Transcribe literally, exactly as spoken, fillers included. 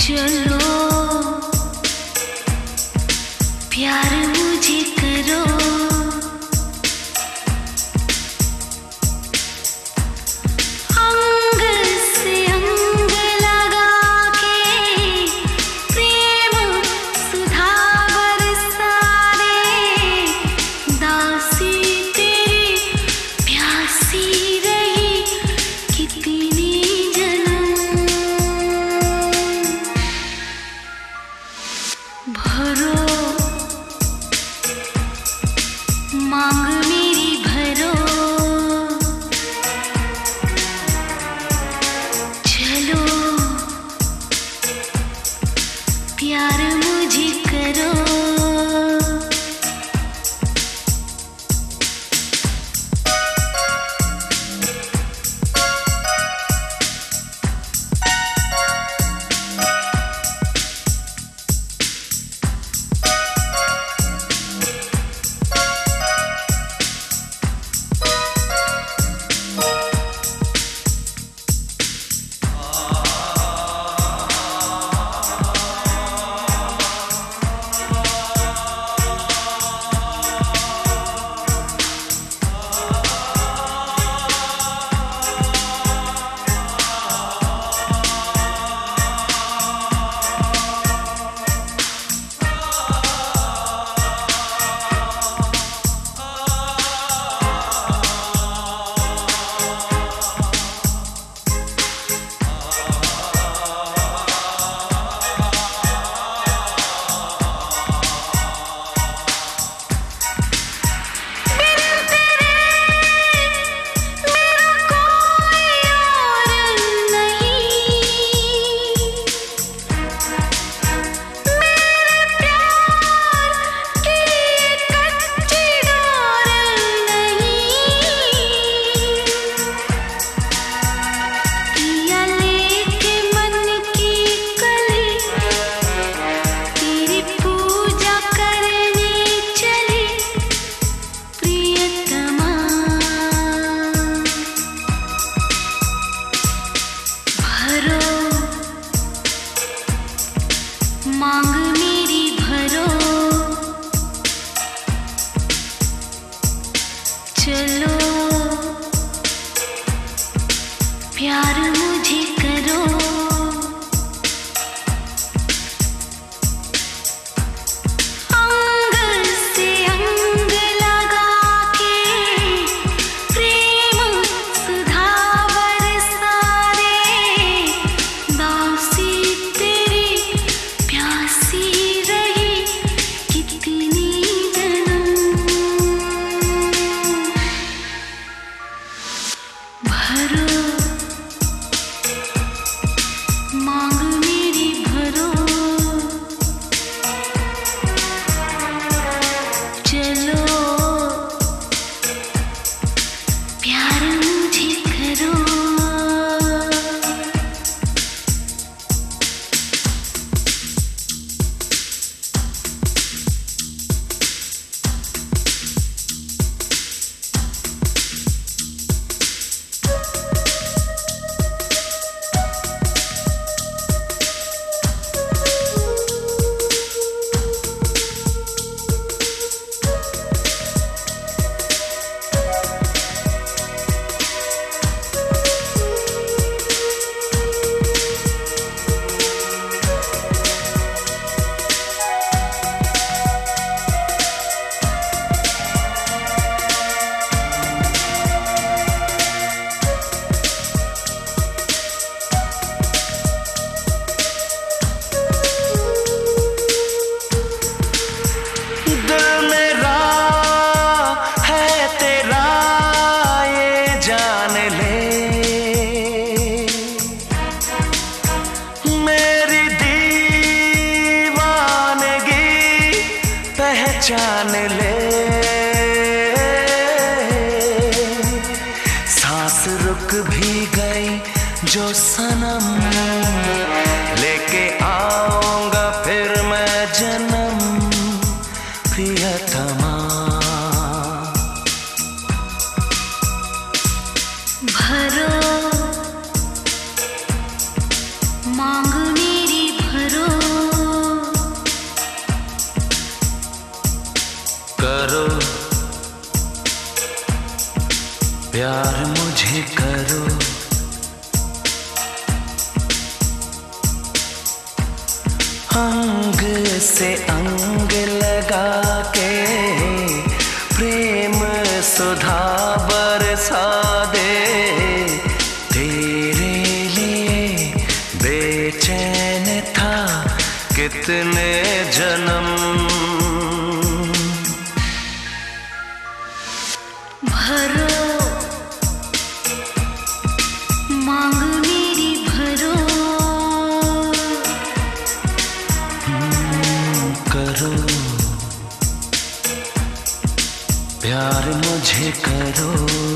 चलो प्यार मुझे करो, अंग से अंग लगा के प्रेम सुधा बरसा दे। दासी तेरी प्यासी रही कितनी जन्म, भरो मांग मेरी भरो, चलो प्यार मुझे करो। मांग मेरी भरो, चलो प्यार मुझे करो। अंग से अंग लगा के प्रेम सुधा बरसा दे। दासी तेरी प्यासी रही कितनी जन्म, भरो मांग मेरी भरो, चलो प्यार मुझे करो। पहचान ले, सांस रुक भी गई जो सनम, लेके आऊंगा फिर मैं जन्म प्रियतमा। भरो मांग मेरी भरो, करो। अंग से अंग लगा के प्रेम सुधा बरसा दे, तेरे लिए बेचैन था कितने जन्म। भरो मांग मेरी भरो, करो प्यार मुझे करो।